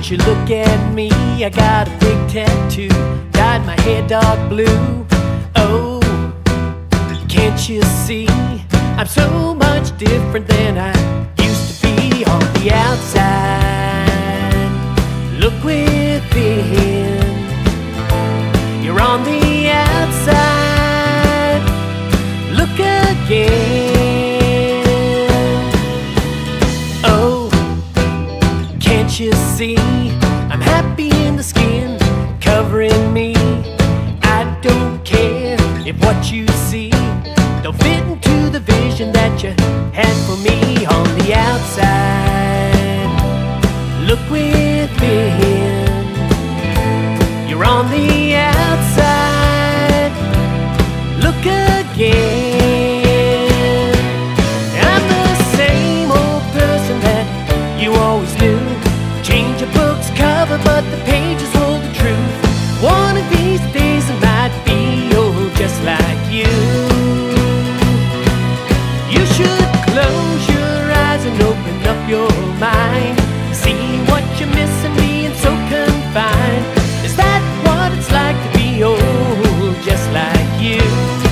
Won't you look at me? I got a big tattoo, dyed my hair dark blue. Oh, can't you see? I'm so much different than I used to be on the outside. Look within. You're on the outside. Look again. Oh, can't you see? I'm happy in the skin covering me. I don't care if what you see don't fit into the vision that you had for me on the outside. Look within. You're on the outside. Look again. I'm the same old person that you always knew. Change a book's cover, but the pages hold the truth. One of these days I might be just like you. You should close your eyes and open up your mind. See what you're missing, being so confined. Is that what it's like to be old, just like you?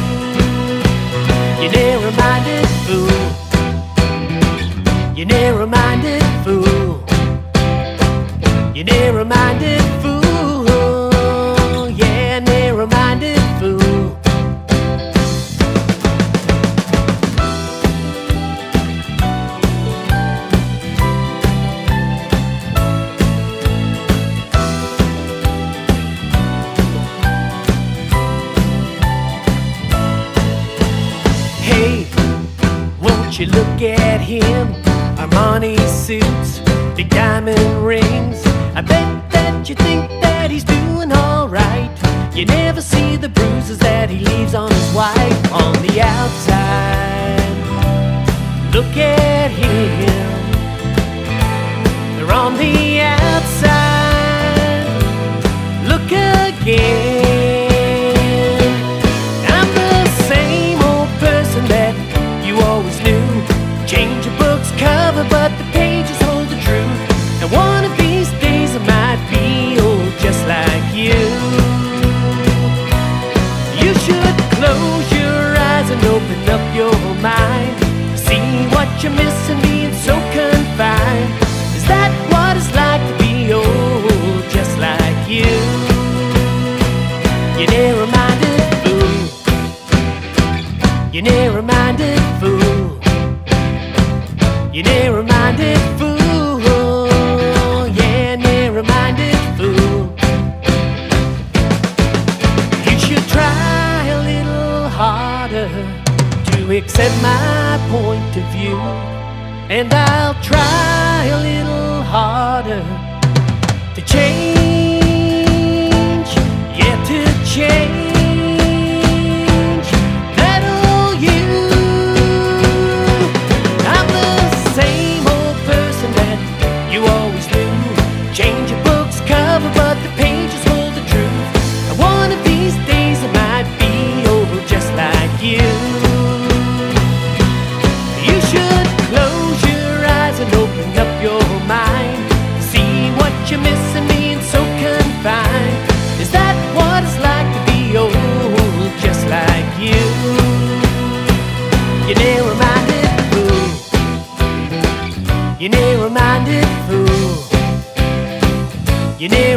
You narrow-minded fool. You narrow-minded fool. You narrow-minded fool. Yeah, narrow-minded fool. You look at him, Armani suits, big diamond rings. I bet that you think that he's doing alright. You never see the bruises that he leaves on his wife on the outside. Look at him, they're on the outside. Look again. I'm the same old person that you always knew. Change a book's cover, but the pages hold the truth. And one of these days I might be old, just like you. You should close your eyes and open up your mind. See what you're missing, being so confined. Is that what it's like to be old, just like you? You narrow-minded fool. You narrow-minded fool. You narrow-minded fool. Yeah, narrow-minded fool. You should try a little harder to accept my point of view. And I'll try a little harder to change. Yeah, to change. But the pages hold the truth. And one of these days I might be old, just like you. You should close your eyes and open up your mind. See what you're missing, being so confined. Is that what it's like to be old, just like you? You narrow-minded fool. You narrow-minded fool. You